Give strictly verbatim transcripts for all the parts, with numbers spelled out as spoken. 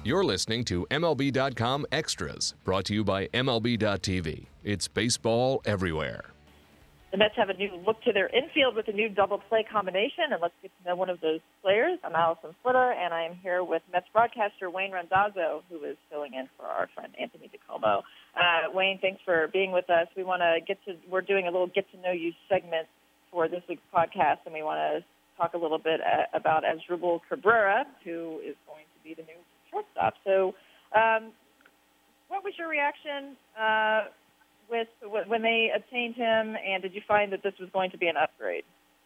You're listening to M L B dot com Extras, brought to you by M L B dot T V. It's baseball everywhere. The Mets have a new look to their infield with a new double play combination, and let's get to know one of those players. I'm Allison Flitter, and I am here with Mets broadcaster Wayne Randazzo, who is filling in for our friend Anthony DiColmo. Uh, Wayne, thanks for being with us. We want to get to, we're doing a little get to know you segment for this week's podcast, and we want to talk a little bit uh, about Asdrubal Cabrera, who is going to be the new shortstop. So, um, what was your reaction uh, with when they obtained him, and did you find that this was going to be an upgrade?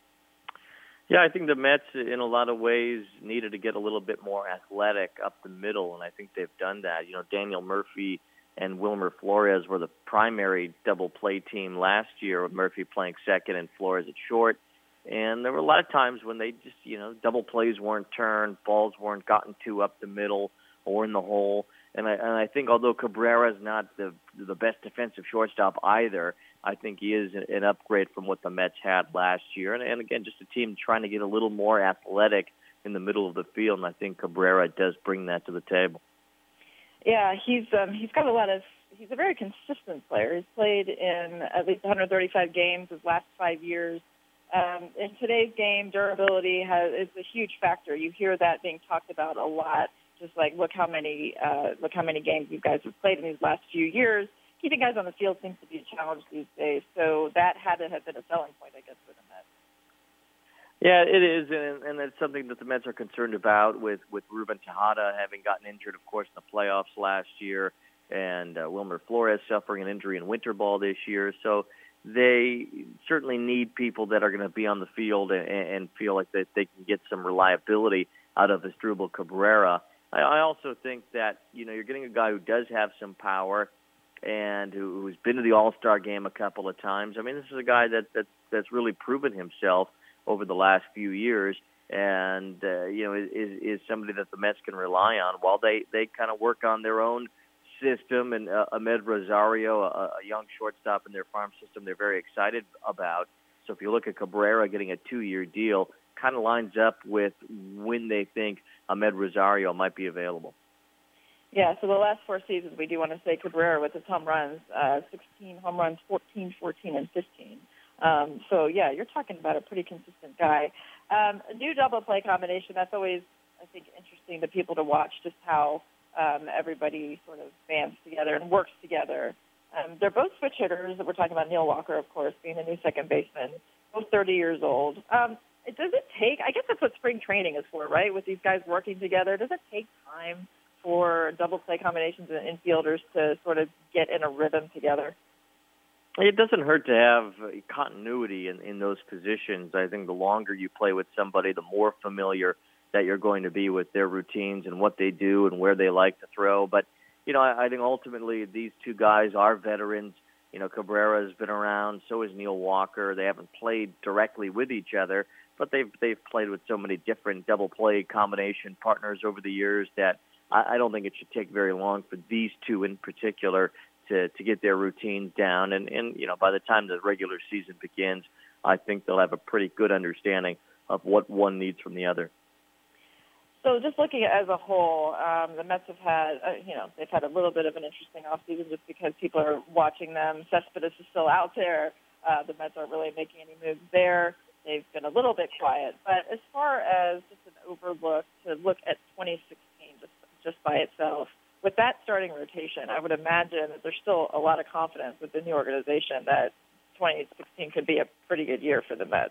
Yeah, I think the Mets, in a lot of ways, needed to get a little bit more athletic up the middle, and I think they've done that. You know, Daniel Murphy and Wilmer Flores were the primary double play team last year, with Murphy playing second and Flores at short. And there were a lot of times when they just, you know, double plays weren't turned, balls weren't gotten to up the middle or in the hole. And I, and I think although Cabrera is not the the best defensive shortstop either, I think he is an upgrade from what the Mets had last year. And, and again, just a team trying to get a little more athletic in the middle of the field, and I think Cabrera does bring that to the table. Yeah, he's um, he's got a lot of. He's a very consistent player. He's played in at least one hundred thirty-five games his last five years. Um, in today's game, durability has, is a huge factor. You hear that being talked about a lot. Just like, look how many uh, look how many games you guys have played in these last few years. Keeping guys on the field seems to be a challenge these days. So that had to have been a selling point, I guess, for the Mets. Yeah, it is, and, and it's something that the Mets are concerned about with, with Ruben Tejada having gotten injured, of course, in the playoffs last year, and uh, Wilmer Flores suffering an injury in winter ball this year. So they certainly need people that are going to be on the field and, and feel like that they can get some reliability out of Asdrubal Cabrera. I, I also think that, you know, you're getting a guy who does have some power and who, who's been to the All-Star game a couple of times. I mean, this is a guy that, that that's really proven himself over the last few years, and uh, you know, is is somebody that the Mets can rely on while they, they kind of work on their own system. And uh, Ahmed Rosario, a, a young shortstop in their farm system, they're very excited about. So if you look at Cabrera getting a two-year deal, kind of lines up with when they think Ahmed Rosario might be available. Yeah, so the last four seasons, we do want to say Cabrera with his home runs, uh, sixteen home runs, fourteen, fourteen, and fifteen. Um, so, yeah, you're talking about a pretty consistent guy. Um, a new double play combination, that's always, I think, interesting to people to watch just how um, everybody sort of bands together and works together. Um, they're both switch hitters. We're talking about Neil Walker, of course, being the new second baseman, both thirty years old. Um, it, does it take, I guess that's what spring training is for, right, with these guys working together. Does it take time for double play combinations and infielders to sort of get in a rhythm together? It doesn't hurt to have continuity in, in those positions. I think the longer you play with somebody, the more familiar that you're going to be with their routines and what they do and where they like to throw. But, you know, I, I think ultimately these two guys are veterans. You know, Cabrera has been around, so is Neil Walker. They haven't played directly with each other, but they've they've played with so many different double play combination partners over the years that I, I don't think it should take very long for these two in particular to, to get their routines down. And, and, you know, by the time the regular season begins, I think they'll have a pretty good understanding of what one needs from the other. So just looking at as a whole, um, the Mets have had, uh, you know, they've had a little bit of an interesting offseason just because people are watching them. Cespedes is still out there. Uh, the Mets aren't really making any moves there. They've been a little bit quiet. But as far as just an overlook to look at twenty sixteen just, just by itself, with that starting rotation, I would imagine that there's still a lot of confidence within the organization that twenty sixteen could be a pretty good year for the Mets.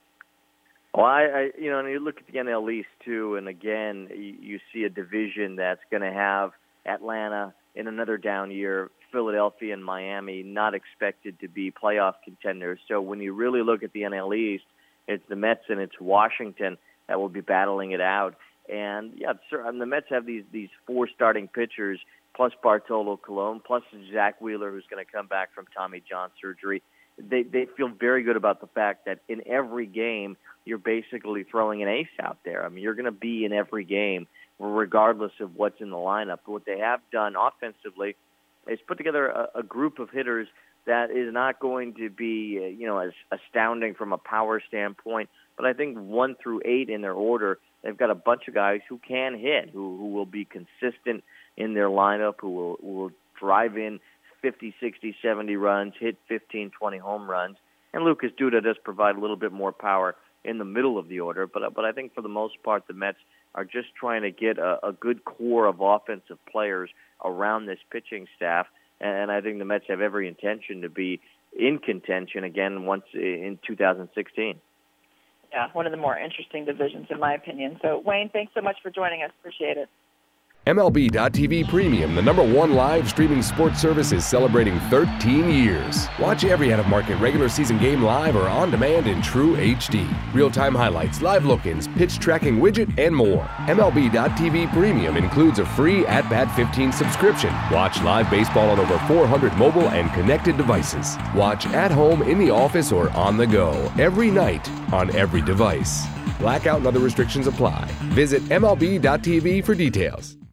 Well, I, I you know, and you look at the N L East too, and again, you, you see a division that's going to have Atlanta in another down year, Philadelphia and Miami not expected to be playoff contenders. So when you really look at the N L East, it's the Mets and it's Washington that will be battling it out. And yeah, sir, the Mets have these these four starting pitchers plus Bartolo Colon plus Zach Wheeler, who's going to come back from Tommy John surgery. They they feel very good about the fact that in every game you're basically throwing an ace out there. I mean, you're going to be in every game regardless of what's in the lineup. But what they have done offensively is put together a, a group of hitters that is not going to be, uh, you know, as astounding from a power standpoint, But I think one through eight in their order, they've got a bunch of guys who can hit, who, who will be consistent in their lineup, who will, who will drive in fifty, sixty, seventy runs, hit fifteen, twenty home runs. And Lucas Duda does provide a little bit more power in the middle of the order. But, but I think for the most part, the Mets are just trying to get a, a good core of offensive players around this pitching staff. And I think the Mets have every intention to be in contention again once in two thousand sixteen. Yeah, one of the more interesting divisions in my opinion. So, Wayne, thanks so much for joining us. Appreciate it. M L B dot T V Premium, the number one live streaming sports service, is celebrating thirteen years. Watch every out-of-market regular season game live or on demand in true H D. Real-time highlights, live look-ins, pitch tracking widget, and more. M L B dot T V Premium includes a free At Bat fifteen subscription. Watch live baseball on over four hundred mobile and connected devices. Watch at home, in the office, or on the go, every night, on every device. Blackout and other restrictions apply. Visit M L B dot T V for details.